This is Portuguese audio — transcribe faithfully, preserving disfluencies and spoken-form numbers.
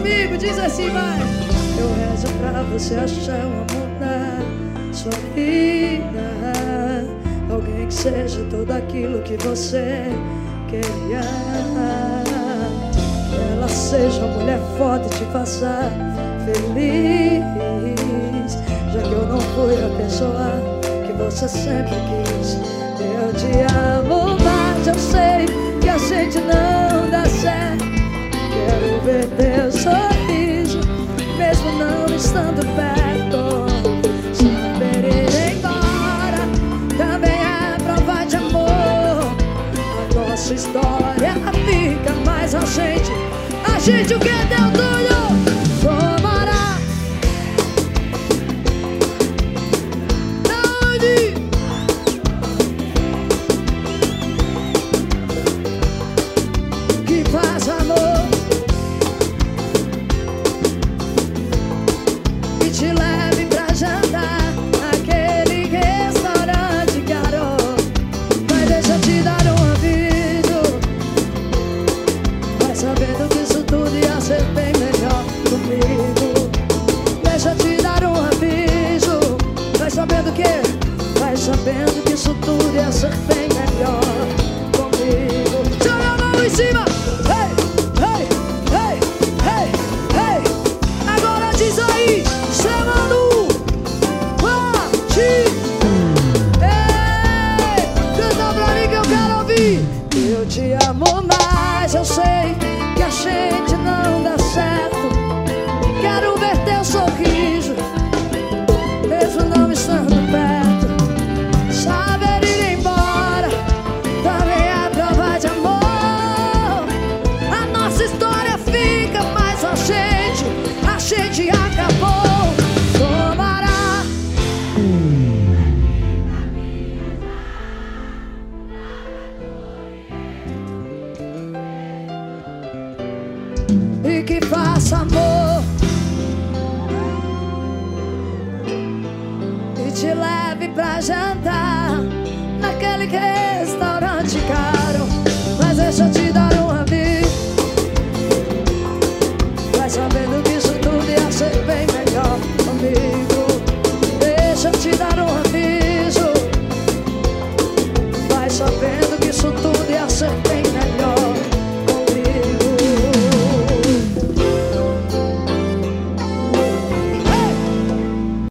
comigo, diz assim, vai. Eu rezo pra você achar um amor na sua vida, alguém que seja tudo aquilo que você queria. Que ela seja uma mulher forte e te faça feliz, já que eu não fui a pessoa que você sempre quis. Eu te amo, mas eu sei que a gente não dá certo. Quero ver teu sorriso, mesmo não estando perto. Saber ir embora também é prova de amor. A nossa história fica mais a gente. A gente o que deu tudo. Vou morar onde? Que faz amor e te leve pra jantar naquele restaurante, garoto. Mas deixa eu te dar um aviso, vai sabendo que isso tudo ia ser bem melhor comigo. Deixa eu te dar um aviso, vai sabendo que, vai sabendo que isso tudo ia ser bem melhor comigo. Joga a mão em cima, hey, hey, hey, hey, hey. Agora diz aí, Semanu, bate. Ei, canta pra mim que eu quero ouvir. Eu te amo, mas eu sei que a gente não dá certo. Quero ver teu sorriso, mesmo não estando perto. Saber ir embora também é prova de amor. A nossa história fica, mas a gente, a gente acabou. Tomará e que faça amor e te leve pra jantar naquele restaurante caro.